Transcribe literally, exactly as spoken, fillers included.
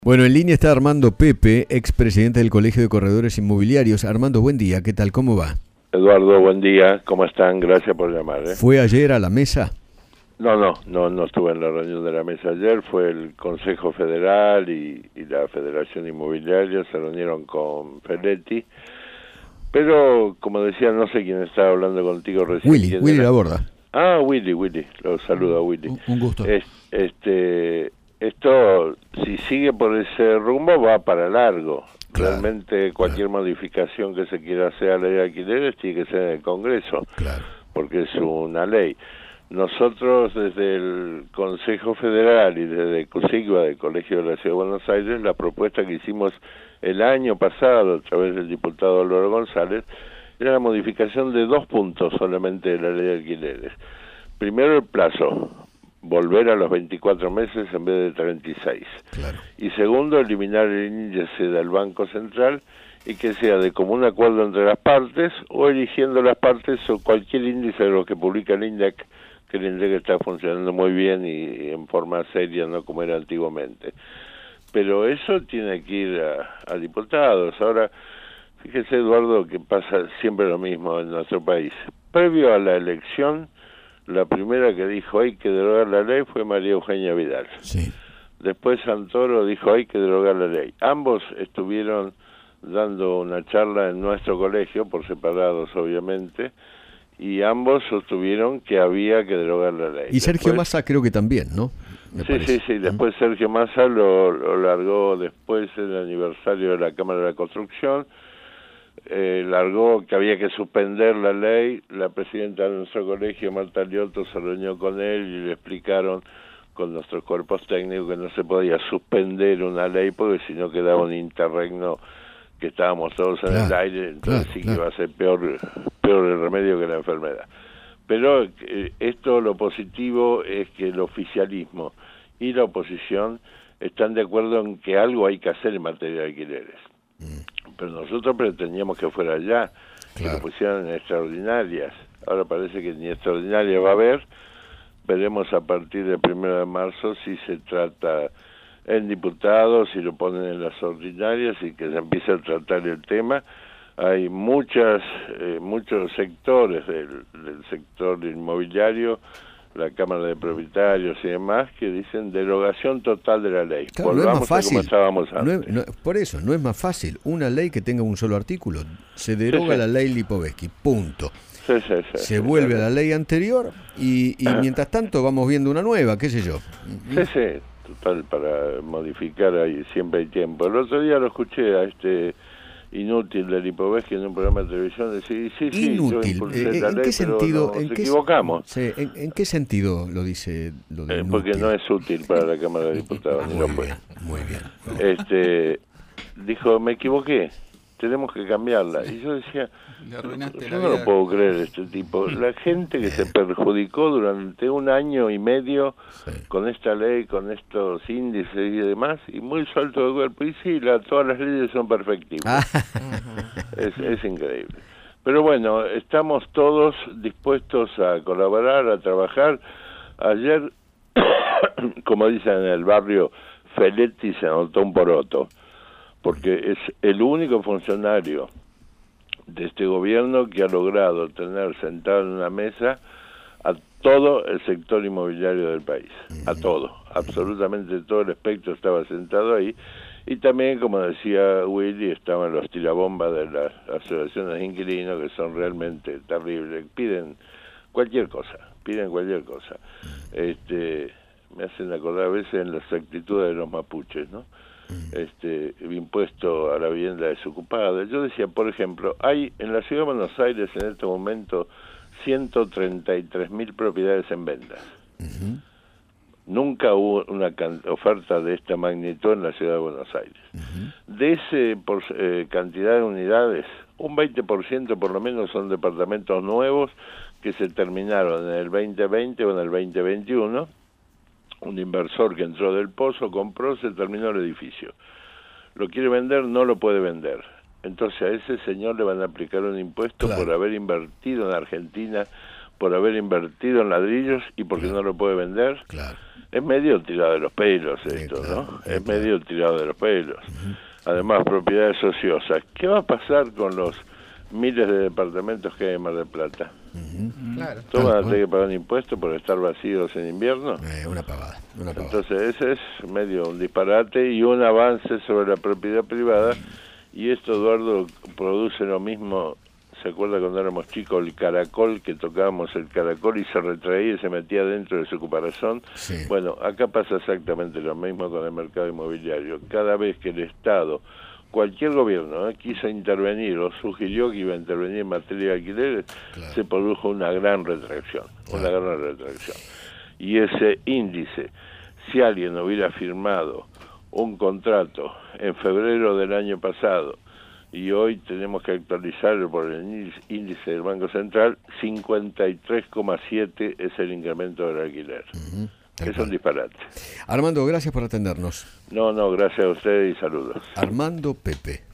Bueno, en línea está Armando Pepe, expresidente del Colegio de Corredores Inmobiliarios. Armando, buen día, ¿qué tal? ¿Cómo va? Eduardo, buen día, ¿cómo están? Gracias por llamar. ¿eh? ¿Fue ayer a la mesa? No, no, no, no estuve en la reunión de la mesa ayer, fue el Consejo Federal y, y la Federación Inmobiliaria, se reunieron con Feletti, pero como decía, no sé quién estaba hablando contigo recién. Willy, Willy era? Laborda. Ah, Willy, Willy, lo saludo a Willy. Un, un gusto. Es, este, esto, si sigue por ese rumbo, va para largo. Claro, Realmente cualquier claro. modificación que se quiera hacer a la ley de alquileres tiene que ser en el Congreso, Claro. porque es una ley. Nosotros desde el Consejo Federal y desde CUSIGBA, del Colegio de la Ciudad de Buenos Aires, la propuesta que hicimos el año pasado a través del diputado Álvaro González era la modificación de dos puntos solamente de la ley de alquileres. Primero, el plazo, volver a los veinticuatro meses en vez de treinta y seis. Claro. Y segundo, eliminar el índice del Banco Central y que sea de común acuerdo entre las partes o eligiendo las partes o cualquier índice de lo que publica el INDEC, que el INDEC está funcionando muy bien y, y en forma seria, no como era antiguamente. Pero eso tiene que ir a, a diputados. Ahora, fíjese, Eduardo, que pasa siempre lo mismo en nuestro país. Previo a la elección, la primera que dijo hay que derogar la ley fue María Eugenia Vidal. Sí. Después Santoro dijo hay que derogar la ley. Ambos estuvieron dando una charla en nuestro colegio, por separados obviamente, y ambos sostuvieron que había que derogar la ley. Y Sergio después, Massa creo que también, ¿no? Me sí, parece. sí, sí. Después Sergio Massa lo, lo largó después en el aniversario de la Cámara de la Construcción. Eh, largó que había que suspender la ley. La presidenta de nuestro colegio, Marta Lioto, se reunió con él y le explicaron con nuestros cuerpos técnicos que no se podía suspender una ley porque si no quedaba un interregno que estábamos todos en Claro, el aire, entonces claro, sí que claro. iba a ser peor, peor el remedio que la enfermedad. Pero eh, esto, lo positivo es que el oficialismo y la oposición están de acuerdo en que algo hay que hacer en materia de alquileres. Mm. Pero nosotros pretendíamos que fuera ya, claro, que lo pusieran en extraordinarias. Ahora parece que ni extraordinaria va a haber. Veremos a partir del primero de marzo si se trata en diputados, si lo ponen en las ordinarias y que se empiece a tratar el tema. Hay muchas, eh, muchos sectores del, del sector inmobiliario, la Cámara de Propietarios y demás, que dicen derogación total de la ley. Claro, no es más fácil. Como estábamos antes. No es, no, por eso, no es más fácil una ley que tenga un solo artículo. Se deroga sí, sí. la ley Lipovetsky, punto. Sí, sí, sí, se sí, vuelve sí. a la ley anterior y, y mientras tanto vamos viendo una nueva, qué sé yo. Sí, sí, total, para modificar ahí siempre hay tiempo. El otro día lo escuché a este inútil de Lipovetsky en un programa de televisión decir, sí, sí, inútil. yo Eh, la ¿En ley, qué sentido? pero ¿En nos qué, equivocamos. Sí, ¿en, ¿En qué sentido lo dice? Lo de Eh, inútil? porque no es útil para la Cámara de Diputados. Muy no bien, fue. muy bien. Este, dijo, me equivoqué, tenemos que cambiarla. Y yo decía, yo no lo puedo creer, este tipo. La gente que se perjudicó durante un año y medio sí. con esta ley, con estos índices y demás, y muy suelto de cuerpo. Y sí, la, todas las leyes son perfectibles. Ah. Es, es increíble. Pero bueno, estamos todos dispuestos a colaborar, a trabajar. Ayer, como dicen en el barrio, Feletti se anotó un poroto, porque es el único funcionario de este gobierno que ha logrado tener sentado en una mesa a todo el sector inmobiliario del país, a todo, absolutamente todo el espectro estaba sentado ahí, y también, como decía Willy, estaban los tirabombas de las asociaciones de inquilinos que son realmente terribles, piden cualquier cosa, piden cualquier cosa. Este, me hacen acordar a veces en las actitudes de los mapuches, ¿no? Este, el impuesto a la vivienda desocupada. Yo decía, por ejemplo, hay en la ciudad de Buenos Aires en este momento ciento treinta y tres mil propiedades en venta. Uh-huh. Nunca hubo una can- oferta de esta magnitud en la ciudad de Buenos Aires. Uh-huh. De ese por, eh, cantidad de unidades, un veinte por ciento por lo menos son departamentos nuevos que se terminaron en el veinte veinte o en el veinte veintiuno. Un inversor que entró del pozo, compró, se terminó el edificio. Lo quiere vender, no lo puede vender. Entonces a ese señor le van a aplicar un impuesto claro. por haber invertido en Argentina, por haber invertido en ladrillos y porque claro. no lo puede vender. Claro. Es medio tirado de los pelos esto, sí, claro, ¿no? Sí, es claro. medio tirado de los pelos. Uh-huh. Además, propiedades ociosas. ¿Qué va a pasar con los miles de departamentos que hay en Mar del Plata? Uh-huh. Claro. ¿Todos van a tener que pagar impuestos por estar vacíos en invierno? Eh, una pavada, una pavada. Entonces ese es medio un disparate y un avance sobre la propiedad privada. Y esto, Eduardo, produce lo mismo. ¿Se acuerda cuando éramos chicos el caracol, que tocábamos el caracol y se retraía y se metía dentro de su caparazón? Sí. Bueno, acá pasa exactamente lo mismo con el mercado inmobiliario. Cada vez que el Estado, cualquier gobierno, ¿eh? quiso intervenir o sugirió que iba a intervenir en materia de alquileres, claro. se produjo una gran retracción, claro. una gran retracción. Y ese índice, si alguien hubiera firmado un contrato en febrero del año pasado, y hoy tenemos que actualizarlo por el índice del Banco Central, cincuenta y tres coma siete es el incremento del alquiler. Uh-huh. Es un disparate. Armando, gracias por atendernos. No, no, gracias a ustedes y saludos. Armando Pepe.